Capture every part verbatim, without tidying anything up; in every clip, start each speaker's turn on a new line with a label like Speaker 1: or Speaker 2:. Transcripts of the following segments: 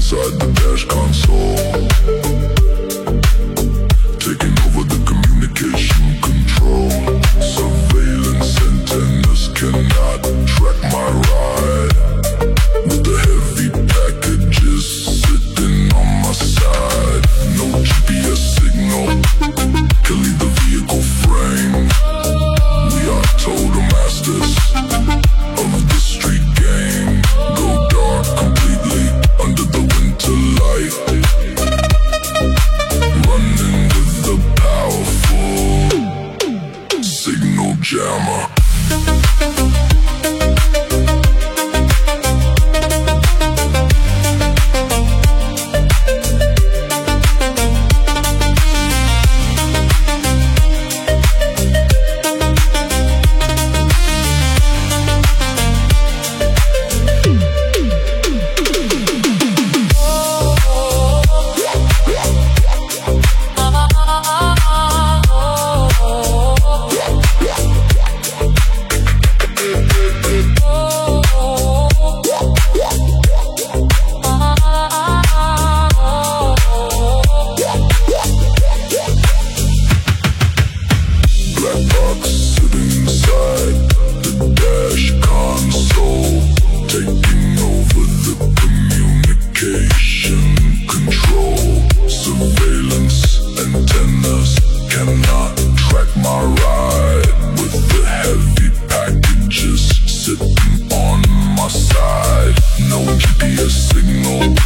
Speaker 1: inside the dash console, taking over the communication control. Surveillance antennas cannot track my ride, with the heavy packages sitting on my side. No G P S signal can leave the vehicle frame. We are total masters of the street game. Go dark completely under the winter light, running with the powerful signal jammer.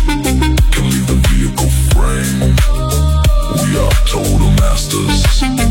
Speaker 1: Total masters